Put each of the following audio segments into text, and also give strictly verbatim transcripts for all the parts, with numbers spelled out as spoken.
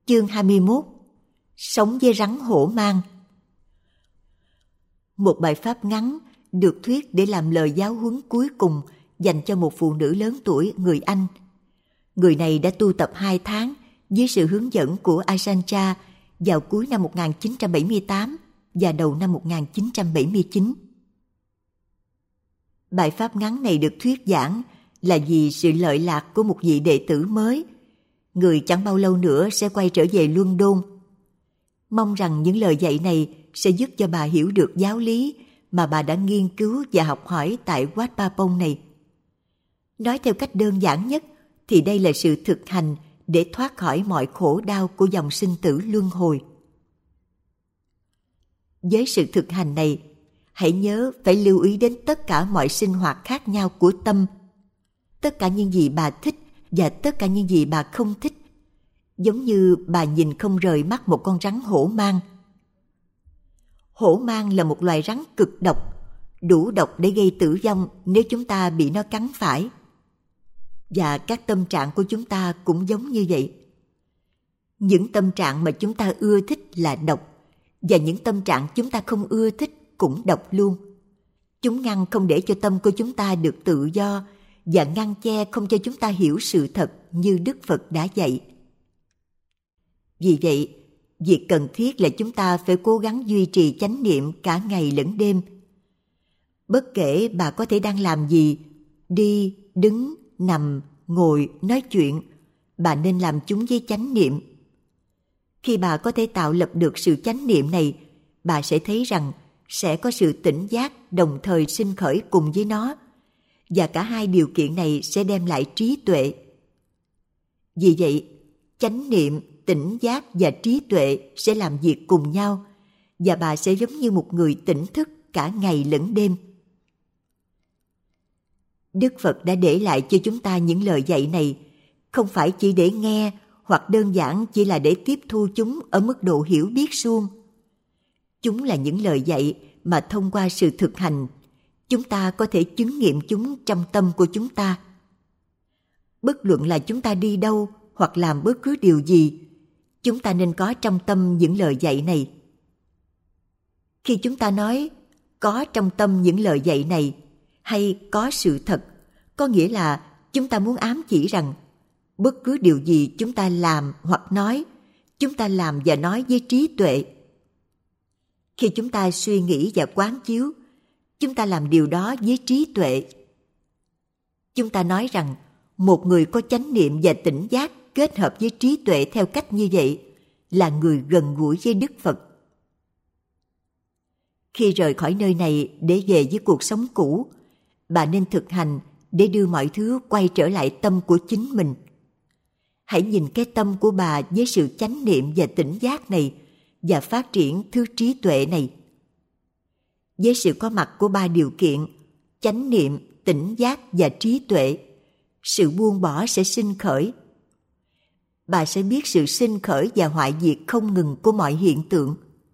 Chương hai mươi mốt. Sống với rắn hổ mang. Một bài pháp ngắn được thuyết để làm lời giáo huấn cuối cùng dành cho một phụ nữ lớn tuổi người Anh. Người này đã tu tập hai tháng dưới sự hướng dẫn của Ajahn Chah vào cuối năm một nghìn chín trăm bảy mươi tám và đầu năm một nghìn chín trăm bảy mươi chín. Bài pháp ngắn này được thuyết giảng là vì sự lợi lạc của một vị đệ tử mới. Người chẳng bao lâu nữa sẽ quay trở về London. Mong rằng những lời dạy này sẽ giúp cho bà hiểu được giáo lý mà bà đã nghiên cứu và học hỏi tại Wat Pa Pong này. Nói theo cách đơn giản nhất thì đây là sự thực hành để thoát khỏi mọi khổ đau của dòng sinh tử luân hồi. Với sự thực hành này, hãy nhớ phải lưu ý đến tất cả mọi sinh hoạt khác nhau của tâm, tất cả những gì bà thích và tất cả những gì bà không thích, giống như bà nhìn không rời mắt một con rắn hổ mang. Hổ mang là một loài rắn cực độc, đủ độc để gây tử vong nếu chúng ta bị nó cắn phải. Và các tâm trạng của chúng ta cũng giống như vậy. Những tâm trạng mà chúng ta ưa thích là độc, và những tâm trạng chúng ta không ưa thích cũng độc luôn. Chúng ngăn không để cho tâm của chúng ta được tự do và ngăn che không cho chúng ta hiểu sự thật như Đức Phật đã dạy. Vì vậy, việc cần thiết là chúng ta phải cố gắng duy trì chánh niệm cả ngày lẫn đêm. Bất kể bà có thể đang làm gì, đi, đứng, nằm, ngồi, nói chuyện, bà nên làm chúng với chánh niệm. Khi bà có thể tạo lập được sự chánh niệm này, bà sẽ thấy rằng sẽ có sự tỉnh giác đồng thời sinh khởi cùng với nó, và cả hai điều kiện này sẽ đem lại trí tuệ. Vì vậy, chánh niệm, tỉnh giác và trí tuệ sẽ làm việc cùng nhau, và bà sẽ giống như một người tỉnh thức cả ngày lẫn đêm. Đức Phật đã để lại cho chúng ta những lời dạy này, không phải chỉ để nghe hoặc đơn giản chỉ là để tiếp thu chúng ở mức độ hiểu biết suông. Chúng là những lời dạy mà thông qua sự thực hành, chúng ta có thể chứng nghiệm chúng trong tâm của chúng ta. Bất luận là chúng ta đi đâu hoặc làm bất cứ điều gì, chúng ta nên có trong tâm những lời dạy này. Khi chúng ta nói có trong tâm những lời dạy này hay có sự thật, có nghĩa là chúng ta muốn ám chỉ rằng bất cứ điều gì chúng ta làm hoặc nói, chúng ta làm và nói với trí tuệ. Khi chúng ta suy nghĩ và quán chiếu, chúng ta làm điều đó với trí tuệ. Chúng ta nói rằng một người có chánh niệm và tỉnh giác kết hợp với trí tuệ theo cách như vậy là người gần gũi với Đức Phật. Khi rời khỏi nơi này để về với cuộc sống cũ, bà nên thực hành để đưa mọi thứ quay trở lại tâm của chính mình. Hãy nhìn cái tâm của bà với sự chánh niệm và tỉnh giác này và phát triển thứ trí tuệ này. Với sự có mặt của ba điều kiện, chánh niệm, tỉnh giác và trí tuệ, sự buông bỏ sẽ sinh khởi. Bà sẽ biết sự sinh khởi và hoại diệt không ngừng của mọi hiện tượng.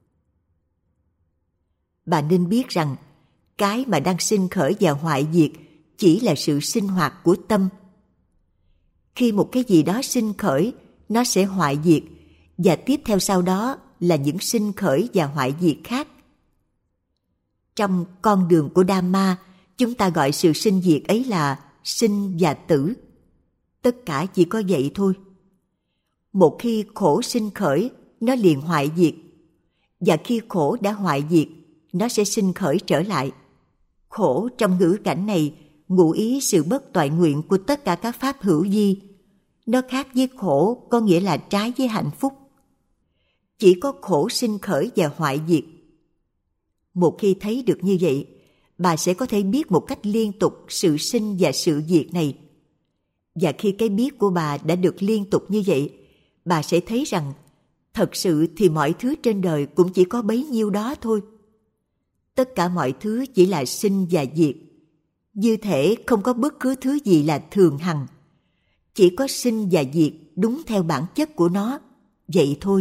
Bà nên biết rằng cái mà đang sinh khởi và hoại diệt chỉ là sự sinh hoạt của tâm. Khi một cái gì đó sinh khởi, nó sẽ hoại diệt, và tiếp theo sau đó là những sinh khởi và hoại diệt khác. Trong con đường của Dhamma, chúng ta gọi sự sinh diệt ấy là sinh và tử. Tất cả chỉ có vậy thôi. Một khi khổ sinh khởi, nó liền hoại diệt, và khi khổ đã hoại diệt, nó sẽ sinh khởi trở lại. Khổ trong ngữ cảnh này ngụ ý sự bất toại nguyện của tất cả các pháp hữu vi. Nó khác với khổ có nghĩa là trái với hạnh phúc. Chỉ có khổ sinh khởi và hoại diệt. Một khi thấy được như vậy, bà sẽ có thể biết một cách liên tục sự sinh và sự diệt này. Và khi cái biết của bà đã được liên tục như vậy, bà sẽ thấy rằng thật sự thì mọi thứ trên đời cũng chỉ có bấy nhiêu đó thôi. Tất cả mọi thứ chỉ là sinh và diệt. Như thể không có bất cứ thứ gì là thường hằng. Chỉ có sinh và diệt đúng theo bản chất của nó, vậy thôi.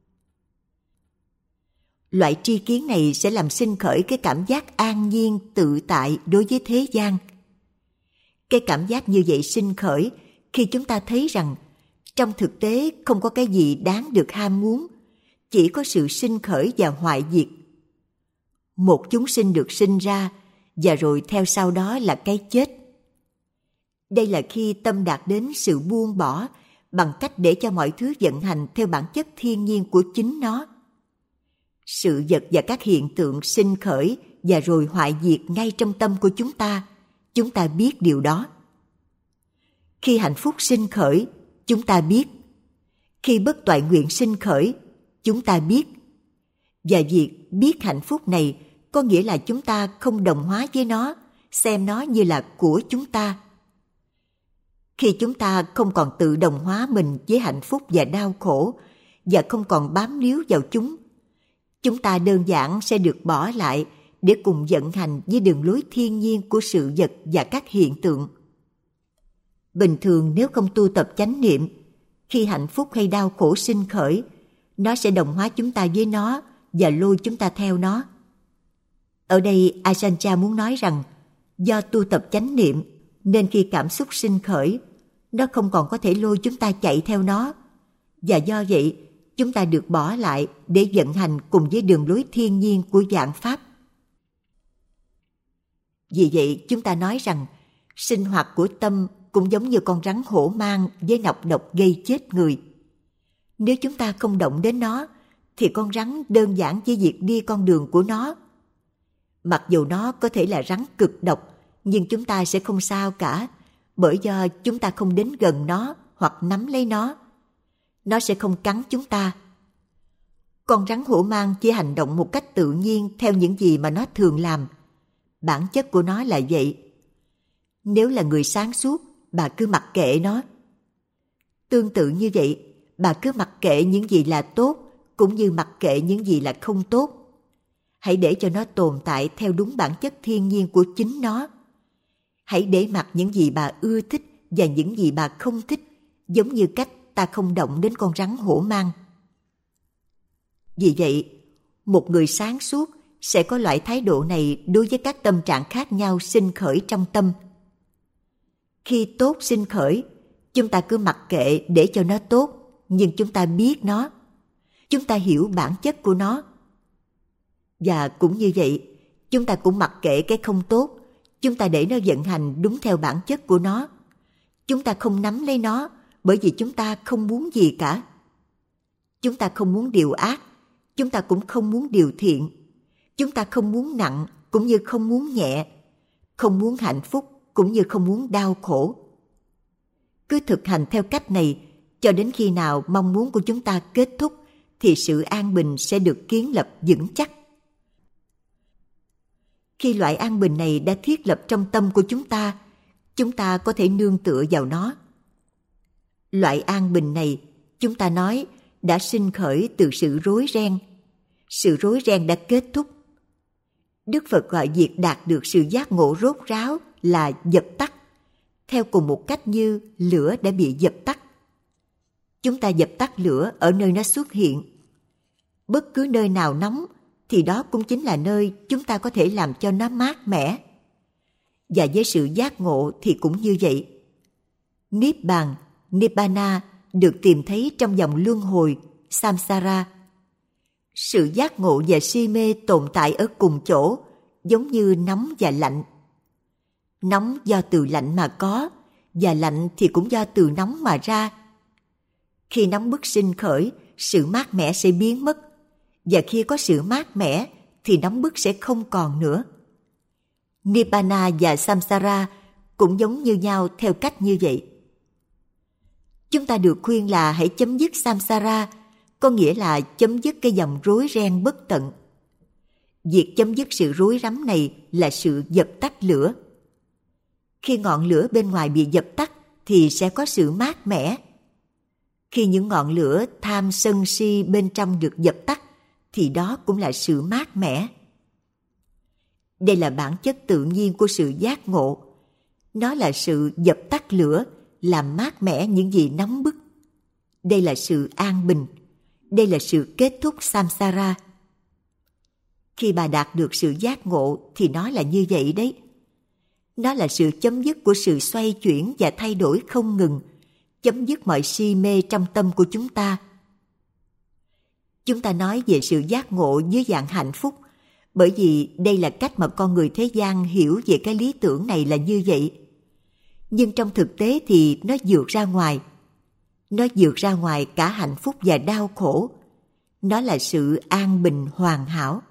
Loại tri kiến này sẽ làm sinh khởi cái cảm giác an nhiên, tự tại đối với thế gian. Cái cảm giác như vậy sinh khởi khi chúng ta thấy rằng Trong thực tế không có cái gì đáng được ham muốn, chỉ có sự sinh khởi và hoại diệt. Một chúng sinh được sinh ra, và rồi theo sau đó là cái chết. Đây là khi tâm đạt đến sự buông bỏ bằng cách để cho mọi thứ vận hành theo bản chất thiên nhiên của chính nó. Sự vật và các hiện tượng sinh khởi và rồi hoại diệt ngay trong tâm của chúng ta, chúng ta biết điều đó. Khi hạnh phúc sinh khởi, chúng ta biết. Khi bất toại nguyện sinh khởi, chúng ta biết. Và việc biết hạnh phúc này có nghĩa là chúng ta không đồng hóa với nó, xem nó như là của chúng ta. Khi chúng ta không còn tự đồng hóa mình với hạnh phúc và đau khổ, và không còn bám níu vào chúng, chúng ta đơn giản sẽ được bỏ lại để cùng vận hành với đường lối thiên nhiên của sự vật và các hiện tượng. Bình thường nếu không tu tập chánh niệm, khi hạnh phúc hay đau khổ sinh khởi, nó sẽ đồng hóa chúng ta với nó và lôi chúng ta theo nó. Ở đây Ajahn Chah muốn nói rằng, do tu tập chánh niệm nên khi cảm xúc sinh khởi, nó không còn có thể lôi chúng ta chạy theo nó, và do vậy chúng ta được bỏ lại để vận hành cùng với đường lối thiên nhiên của vạn pháp. Vì vậy chúng ta nói rằng sinh hoạt của tâm cũng giống như con rắn hổ mang với nọc độc gây chết người. Nếu chúng ta không động đến nó, thì con rắn đơn giản chỉ việc đi con đường của nó. Mặc dù nó có thể là rắn cực độc, nhưng chúng ta sẽ không sao cả, bởi do chúng ta không đến gần nó hoặc nắm lấy nó. Nó sẽ không cắn chúng ta. Con rắn hổ mang chỉ hành động một cách tự nhiên theo những gì mà nó thường làm. Bản chất của nó là vậy. Nếu là người sáng suốt, bà cứ mặc kệ nó. Tương tự như vậy, bà cứ mặc kệ những gì là tốt, cũng như mặc kệ những gì là không tốt. Hãy để cho nó tồn tại theo đúng bản chất thiên nhiên của chính nó. Hãy để mặc những gì bà ưa thích và những gì bà không thích, giống như cách ta không động đến con rắn hổ mang. Vì vậy, một người sáng suốt sẽ có loại thái độ này đối với các tâm trạng khác nhau sinh khởi trong tâm. Khi tốt sinh khởi, chúng ta cứ mặc kệ để cho nó tốt, nhưng chúng ta biết nó. Chúng ta hiểu bản chất của nó. Và cũng như vậy, chúng ta cũng mặc kệ cái không tốt, chúng ta để nó vận hành đúng theo bản chất của nó. Chúng ta không nắm lấy nó, bởi vì chúng ta không muốn gì cả. Chúng ta không muốn điều ác, chúng ta cũng không muốn điều thiện. Chúng ta không muốn nặng, cũng như không muốn nhẹ. Không muốn hạnh phúc, cũng như không muốn đau khổ. Cứ thực hành theo cách này, cho đến khi nào mong muốn của chúng ta kết thúc, thì sự an bình sẽ được kiến lập vững chắc. Khi loại an bình này đã thiết lập trong tâm của chúng ta, chúng ta có thể nương tựa vào nó. Loại an bình này, chúng ta nói, đã sinh khởi từ sự rối ren. Sự rối ren đã kết thúc. Đức Phật gọi việc đạt được sự giác ngộ rốt ráo là dập tắt, theo cùng một cách như lửa đã bị dập tắt. Chúng ta dập tắt lửa ở nơi nó xuất hiện. Bất cứ nơi nào nóng thì đó cũng chính là nơi chúng ta có thể làm cho nó mát mẻ. Và với sự giác ngộ thì cũng như vậy. Niết bàn, Nibbana được tìm thấy trong dòng luân hồi, samsara. Sự giác ngộ và si mê tồn tại ở cùng chỗ, giống như nóng và lạnh. Nóng do từ lạnh mà có, và lạnh thì cũng do từ nóng mà ra. Khi nóng bức sinh khởi, sự mát mẻ sẽ biến mất, và khi có sự mát mẻ thì nóng bức sẽ không còn nữa. Nibbana và samsara cũng giống như nhau theo cách như vậy. Chúng ta được khuyên là hãy chấm dứt samsara, có nghĩa là chấm dứt cái dòng rối ren bất tận. Việc chấm dứt sự rối rắm này là sự dập tắt lửa. Khi ngọn lửa bên ngoài bị dập tắt thì sẽ có sự mát mẻ. Khi những ngọn lửa tham sân si bên trong được dập tắt thì đó cũng là sự mát mẻ. Đây là bản chất tự nhiên của sự giác ngộ. Nó là sự dập tắt lửa, làm mát mẻ những gì nóng bức. Đây là sự an bình. Đây là sự kết thúc samsara. Khi bà đạt được sự giác ngộ thì nó là như vậy đấy. Nó là sự chấm dứt của sự xoay chuyển và thay đổi không ngừng, chấm dứt mọi si mê trong tâm của chúng ta. Chúng ta nói về sự giác ngộ dưới dạng hạnh phúc, bởi vì đây là cách mà con người thế gian hiểu về cái lý tưởng này là như vậy. Nhưng trong thực tế thì nó vượt ra ngoài. Nó vượt ra ngoài cả hạnh phúc và đau khổ. Nó là sự an bình hoàn hảo.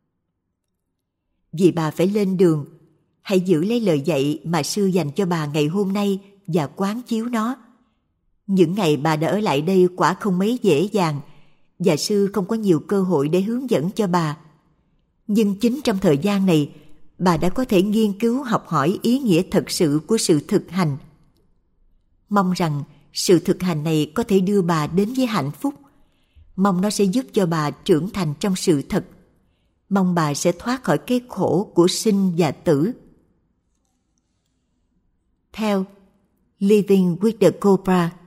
Vì bà phải lên đường, hãy giữ lấy lời dạy mà sư dành cho bà ngày hôm nay và quán chiếu nó. Những ngày bà đã ở lại đây quả không mấy dễ dàng, và sư không có nhiều cơ hội để hướng dẫn cho bà. Nhưng chính trong thời gian này, bà đã có thể nghiên cứu học hỏi ý nghĩa thật sự của sự thực hành. Mong rằng sự thực hành này có thể đưa bà đến với hạnh phúc. Mong nó sẽ giúp cho bà trưởng thành trong sự thật. Mong bà sẽ thoát khỏi cái khổ của sinh và tử. Theo Living with the Cobra.